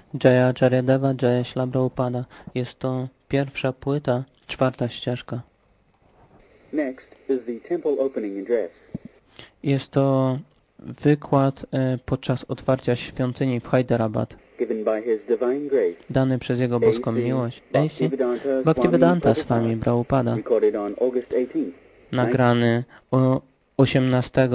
Jaya Jaryadeva, Jaya Śrīla Prabhupada. Jest to pierwsza płyta, czwarta ścieżka. Next is the temple opening address. Jest to wykład podczas otwarcia świątyni w Hyderabad, Given by His Divine Grace. dany przez Jego boską miłość. A.C. Bhaktivedanta Bhaktivedanta Swami Swami Prabhupada, recorded on August 18th, nagrany 18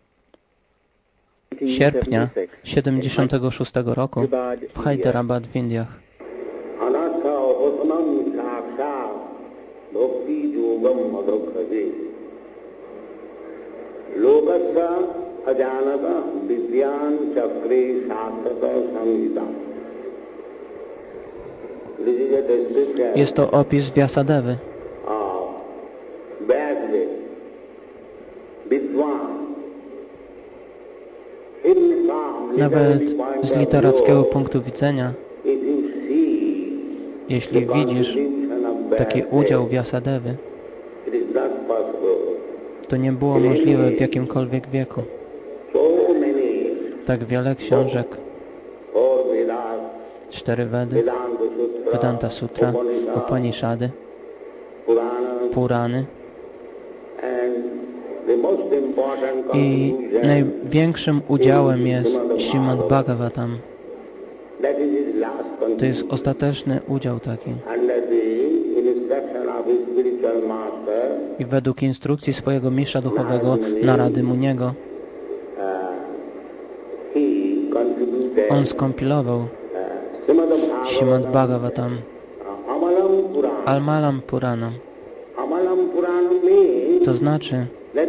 sierpnia 1976 roku w Hyderabad w Indiach. Jest to opis Vyasadevy. Nawet z literackiego punktu widzenia, jeśli widzisz taki udział Vyasadevy, to nie było możliwe w jakimkolwiek wieku. Tak wiele książek, 4 Vedy, Vedanta Sutra, Upanishady, Purany i największym udziałem jest Śrīmad Bhagavatam. To jest ostateczny udział taki. I według instrukcji swojego mistrza duchowego Narady Muniego on skompilował Śrīmad Bhagavatam, Amalam Puranam. To znaczy,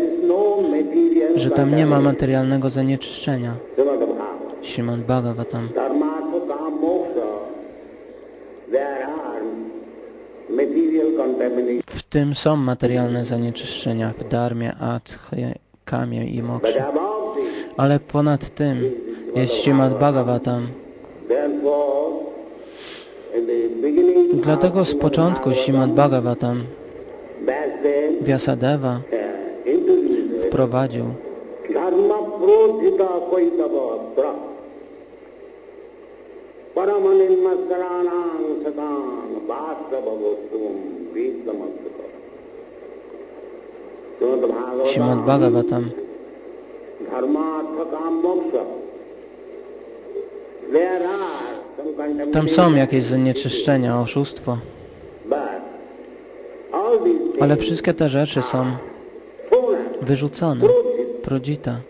że tam nie ma materialnego zanieczyszczenia. Śrīmad Bhagavatam. W tym są materialne zanieczyszczenia w dharmie, adhye, kamie i moksha. Ale ponad tym jest Śrīmad Bhagavatam. Dlatego z początku Śrīmad Bhagavatam Vyasadeva wprowadził Śrīmad Bhagavatam. Tam są jakieś zanieczyszczenia, oszustwo. Ale wszystkie te rzeczy są wyrzucone. Prodita.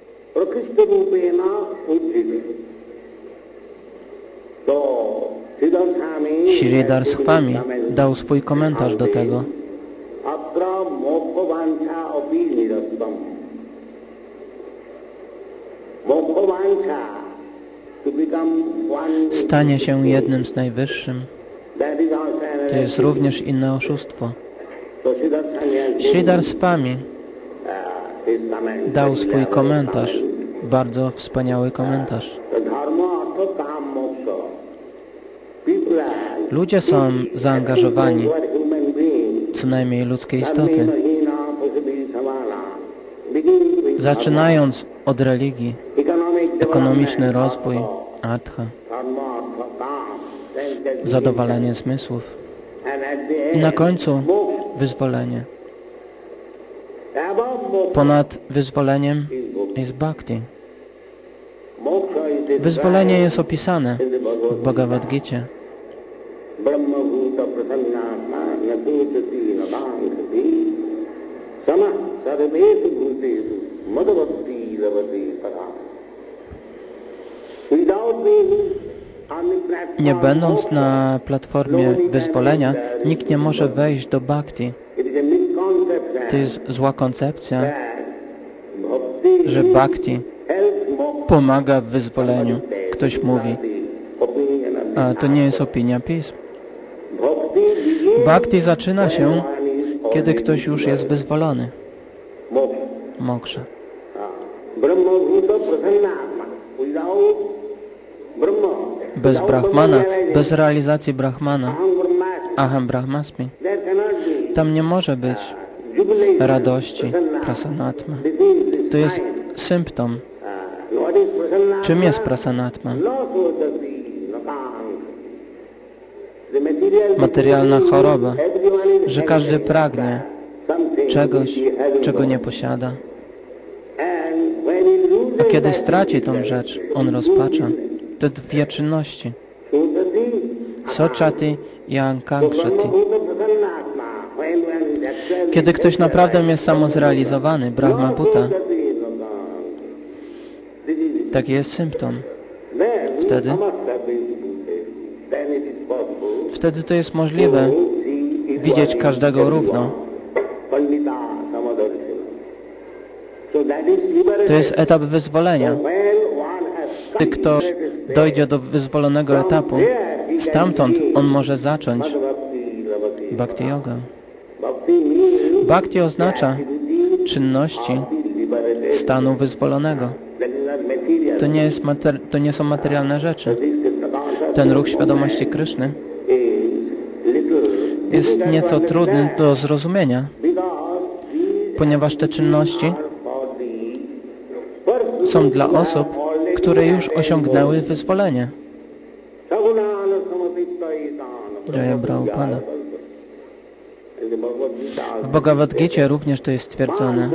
Sridhar Swami dał swój komentarz do tego. Stanie się jednym z najwyższym. To jest również inne oszustwo. Sridhar Swami dał swój komentarz, bardzo wspaniały komentarz. Ludzie są zaangażowani, co najmniej ludzkie istoty. Zaczynając od religii, ekonomiczny rozwój, adha, zadowalenie zmysłów i na końcu wyzwolenie. Ponad wyzwoleniem jest bhakti. Wyzwolenie jest opisane w Bhagavad Gicie. Nie będąc na platformie wyzwolenia, nikt nie może wejść do bhakti. To jest zła koncepcja, że bhakti pomaga w wyzwoleniu. Ktoś mówi, a to nie jest opinia pism. Bhakti zaczyna się, kiedy ktoś już jest wyzwolony. Moksha. Bez Brahmana, bez realizacji Brahmana, Aham Brahmasmi, tam nie może być radości, prasanatma. To jest symptom. Czym jest prasanatma? Materialna choroba, że każdy pragnie czegoś, czego nie posiada. A kiedy straci tą rzecz, on rozpacza. Te dwie czynności. Sochati i ankankshati. Kiedy ktoś naprawdę jest samozrealizowany, Brahma Bhuta, taki jest symptom. Wtedy to jest możliwe widzieć każdego równo. To jest etap wyzwolenia. Gdy ktoś dojdzie do wyzwolonego etapu, stamtąd on może zacząć bhakti yoga. Bhakti oznacza czynności stanu wyzwolonego. To nie są materialne rzeczy. Ten ruch świadomości Kryszny jest nieco trudny do zrozumienia, ponieważ te czynności są dla osób, które już osiągnęły wyzwolenie. Jaya Prabhupada. W Bhagavad Gicie również to jest stwierdzone.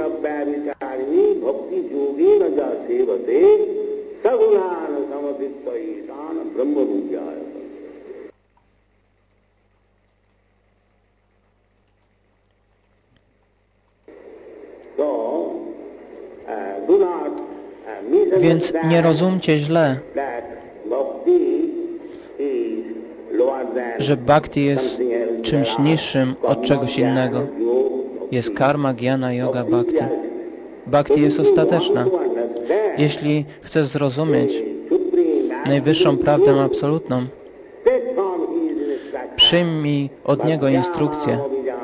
Więc nie rozumcie źle, że bhakti jest czymś niższym od czegoś innego. Jest karma, jnana, yoga, bhakti. Bhakti jest ostateczna. Jeśli chcesz zrozumieć najwyższą prawdę absolutną, przyjmij od Niego instrukcję.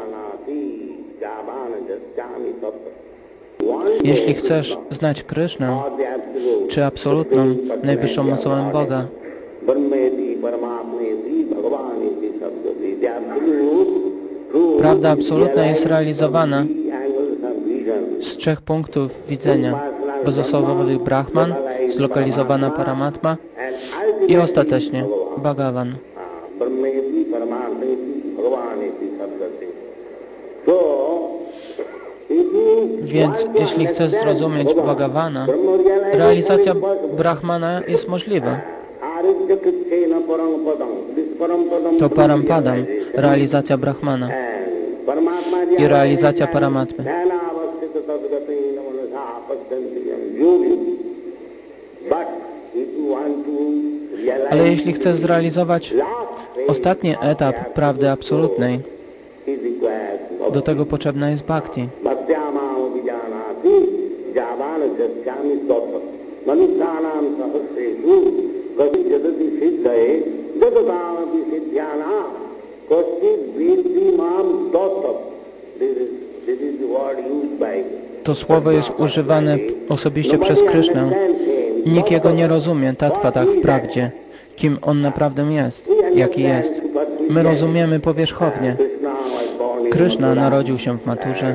Jeśli chcesz znać Krysznę, czy absolutną, najwyższą osobę Boga, prawda absolutna jest realizowana z 3 punktów widzenia. Bezosobowy Brahman, zlokalizowana Paramatma i ostatecznie Bhagavan. Więc jeśli chcesz zrozumieć Bhagavana, realizacja Brahmana jest możliwa. To Parampadam, realizacja Brahmana i realizacja Paramatmy. Ale jeśli chcesz zrealizować ostatni etap prawdy absolutnej, do tego potrzebna jest bhakti. To słowo jest używane osobiście przez Krysznę. Nikt jego nie rozumie, tattva wprawdzie, kim on naprawdę jest, jaki jest. My rozumiemy powierzchownie. Kryszna narodził się w Maturze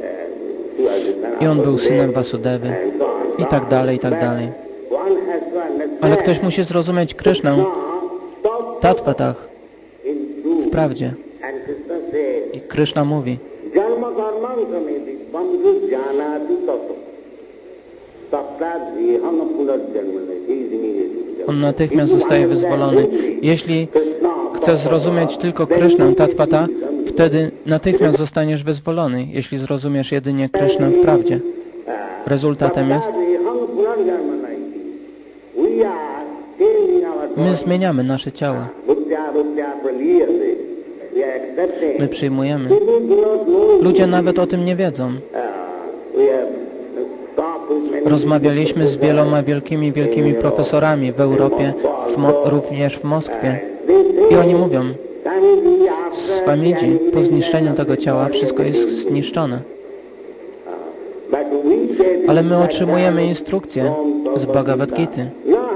i on był synem Vasudevy i tak dalej, i tak dalej. Ale ktoś musi zrozumieć Krysznę tatvatach wprawdzie. I Kryszna mówi: on natychmiast zostaje wyzwolony. Jeśli chcesz zrozumieć tylko Krysznę tattvata, wtedy natychmiast zostaniesz wyzwolony, jeśli zrozumiesz jedynie Krysznę w prawdzie. Rezultatem jest: my zmieniamy nasze ciała. My przyjmujemy. Ludzie nawet o tym nie wiedzą. Rozmawialiśmy z wieloma wielkimi profesorami w Europie, również w Moskwie. I oni mówią: Swamidzi, po zniszczeniu tego ciała wszystko jest zniszczone. Ale my otrzymujemy instrukcję z Bhagavad Gity.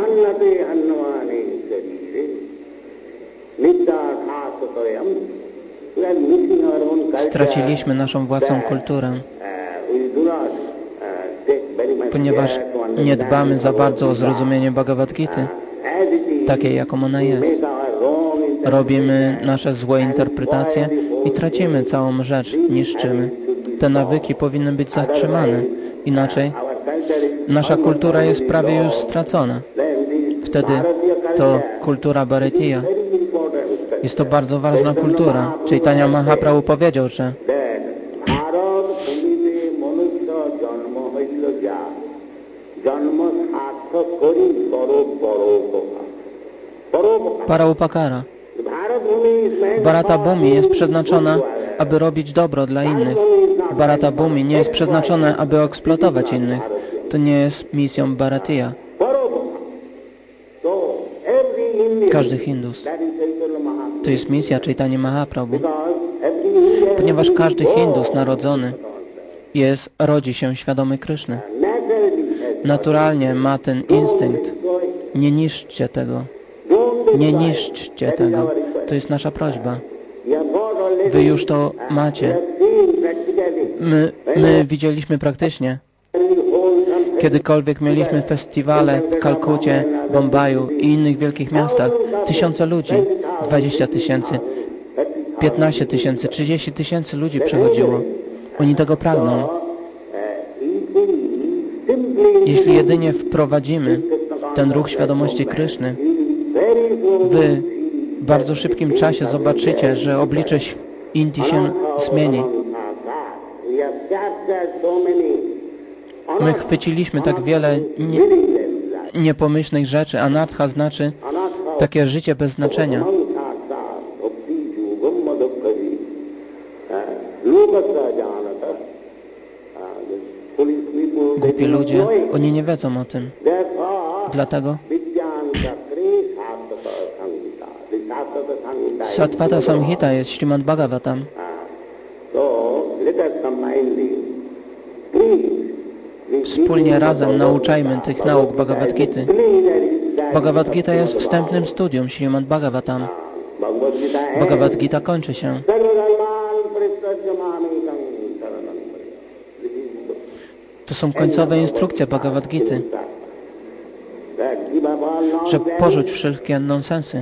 Straciliśmy naszą własną kulturę, ponieważ nie dbamy za bardzo o zrozumienie Bhagavad Gity. takiej, jaką ona jest. Robimy nasze złe interpretacje i tracimy całą rzecz, niszczymy. Te nawyki powinny być zatrzymane. Inaczej nasza kultura jest prawie już stracona. Wtedy to kultura Bharatiya. Jest to bardzo ważna kultura. Chaitanya Mahaprabhu powiedział, że Paraupakara. Bharata Bhumi jest przeznaczona, aby robić dobro dla innych. Bharata Bhumi nie jest przeznaczone, aby eksploatować innych. To nie jest misją Bharatiya. Każdy Hindus. To jest misja Chaitanya Mahaprabhu. Ponieważ każdy Hindus narodzony rodzi się świadomy Kryszny. Naturalnie ma ten instynkt. Nie niszczcie tego. Nie niszczcie tego. To jest nasza prośba. Wy już to macie. My widzieliśmy praktycznie. Kiedykolwiek mieliśmy festiwale w Kalkucie, Bombaju i innych wielkich miastach, tysiące ludzi, 20 000, 15 000, 30 000 ludzi przychodziło. Oni tego pragną. Jeśli jedynie wprowadzimy ten ruch świadomości Kryszny, wy w bardzo szybkim czasie zobaczycie, że oblicze Indii się zmieni. My chwyciliśmy tak wiele niepomyślnych rzeczy. Anartha znaczy takie życie bez znaczenia. Głupi ludzie, oni nie wiedzą o tym. Dlatego Sattvata Samhita jest Śrimad Bhagavatam. Wspólnie razem nauczajmy tych nauk Bhagavad Gity. Bhagavad Gita jest wstępnym studium Śrimad Bhagavatam. Bhagavad Gita kończy się. To są końcowe instrukcje Bhagavad Gity, że porzuć wszelkie nonsensy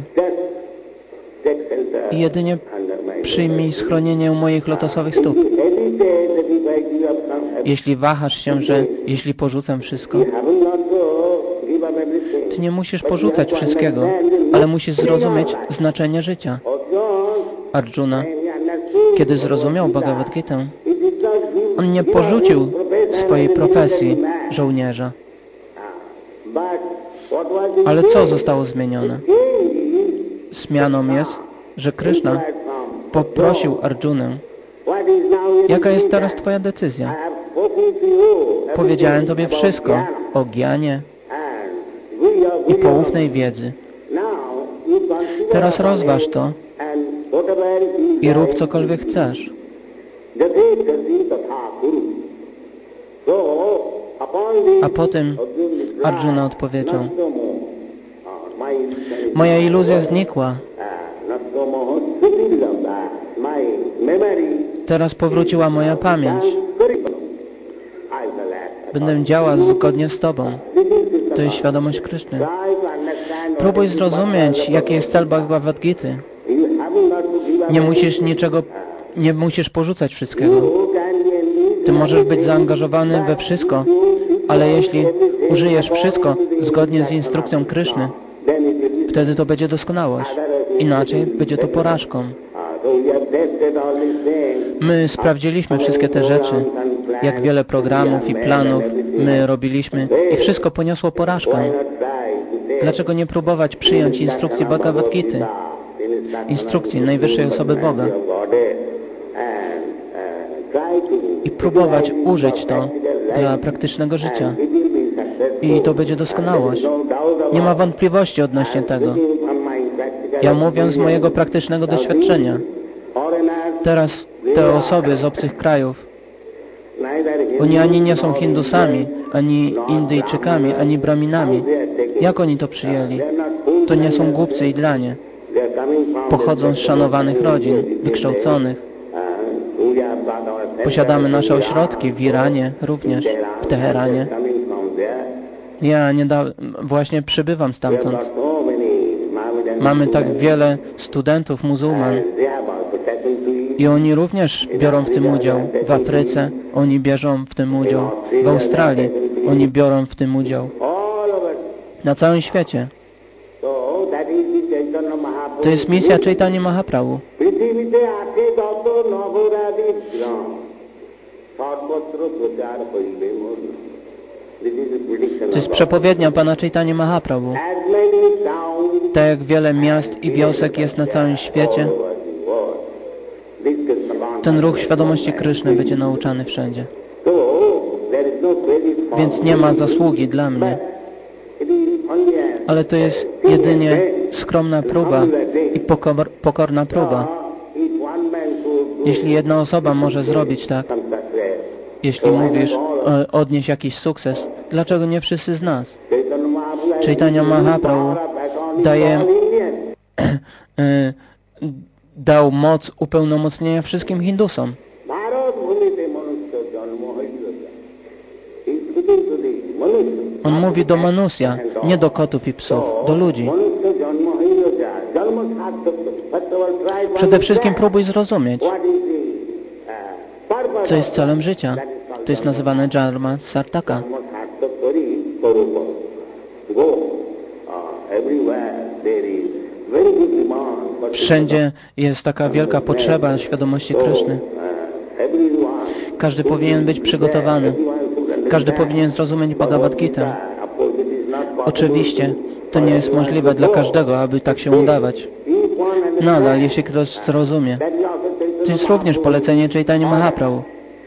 i jedynie przyjmij schronienie u moich lotosowych stóp. Jeśli wahasz się, że jeśli porzucę wszystko, ty nie musisz porzucać wszystkiego, ale musisz zrozumieć znaczenie życia. Arjuna, kiedy zrozumiał Bhagavad Gitę, on nie porzucił swojej profesji żołnierza. Ale co zostało zmienione? Zmianą jest, że Kryszna poprosił Arjunę: jaka jest teraz twoja decyzja? Powiedziałem tobie wszystko o gjanie i poufnej wiedzy. Teraz rozważ to i rób cokolwiek chcesz. A potem Arjuna odpowiedział: moja iluzja znikła. Teraz powróciła moja pamięć. Będę działał zgodnie z Tobą. To jest świadomość Kryszny. Próbuj zrozumieć, jaki jest cel Bhagavad Gity. Nie musisz porzucać wszystkiego. Ty możesz być zaangażowany we wszystko, ale jeśli użyjesz wszystko zgodnie z instrukcją Kryszny, wtedy to będzie doskonałość. Inaczej będzie to porażką. My sprawdziliśmy wszystkie te rzeczy, jak wiele programów i planów my robiliśmy i wszystko poniosło porażkę. Dlaczego nie próbować przyjąć instrukcji Bhagavad Gity, instrukcji najwyższej osoby Boga i próbować użyć to dla praktycznego życia? I to będzie doskonałość. Nie ma wątpliwości odnośnie tego. Ja mówię z mojego praktycznego doświadczenia. Teraz te osoby z obcych krajów, oni ani nie są Hindusami, ani Indyjczykami, ani Braminami. Jak oni to przyjęli? To nie są głupcy i dranie. Pochodzą z szanowanych rodzin, wykształconych. Posiadamy nasze ośrodki w Iranie również, w Teheranie. Ja właśnie przybywam stamtąd. Mamy tak wiele studentów muzułman i oni również biorą w tym udział. W Afryce oni bierzą w tym udział. W Australii oni biorą w tym udział. Na całym świecie. To jest misja Chaitanya Mahaprabhu. To jest przepowiednia Pana Chaitanya Mahaprabhu. Tak jak wiele miast i wiosek jest na całym świecie, ten ruch świadomości Kryszny będzie nauczany wszędzie. Więc nie ma zasługi dla mnie. Ale to jest jedynie skromna próba i pokorna próba. Jeśli jedna osoba może zrobić tak, jeśli mówisz odnieść jakiś sukces, dlaczego nie wszyscy z nas? Chaitanya Mahaprabhu dał moc upełnomocnienia wszystkim Hindusom. On mówi do Manusja, nie do kotów i psów, do ludzi. Przede wszystkim próbuj zrozumieć, co jest celem życia. To jest nazywane Dharma Sartaka. Wszędzie jest taka wielka potrzeba świadomości Kryszny. Każdy powinien być przygotowany. Każdy powinien zrozumieć Bhagavad Gitę. Oczywiście, to nie jest możliwe dla każdego, aby tak się udawać. Nadal, jeśli ktoś zrozumie, to jest również polecenie Chaitanya Mahaprabhu.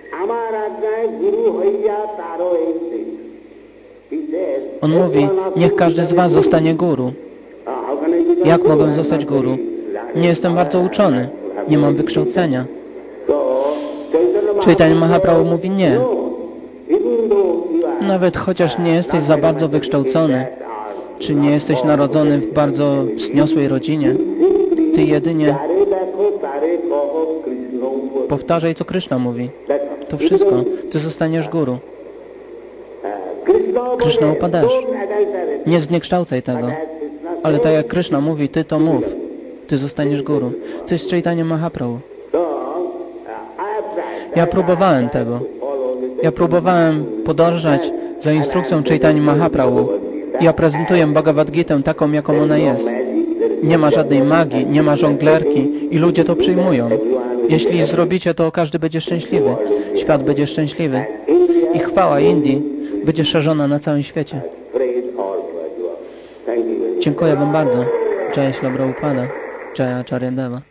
On mówi, niech każdy z was zostanie guru. Jak mogę zostać guru? Nie jestem bardzo uczony, nie mam wykształcenia. Chaitanya Mahaprabhu mówi nie. Nawet chociaż nie jesteś za bardzo wykształcony, czy nie jesteś narodzony w bardzo wzniosłej rodzinie, ty jedynie powtarzaj, co Kryszna mówi. To wszystko. Ty zostaniesz guru. Kryszna upadasz. Nie zniekształcaj tego. Ale tak jak Kryszna mówi, ty to mów. Ty zostaniesz guru. To jest Chaitanya Mahaprabhu. Ja próbowałem tego. Ja próbowałem podążać za instrukcją Chaitanya Mahaprabhu. Ja prezentuję Bhagavad Gitę taką, jaką ona jest. Nie ma żadnej magii, nie ma żonglerki i ludzie to przyjmują. Jeśli zrobicie to, każdy będzie szczęśliwy. Świat będzie szczęśliwy. I chwała Indii będzie szerzona na całym świecie. Dziękuję wam bardzo. Jaya Śla Prabhupada. Jaya Acharya Deva.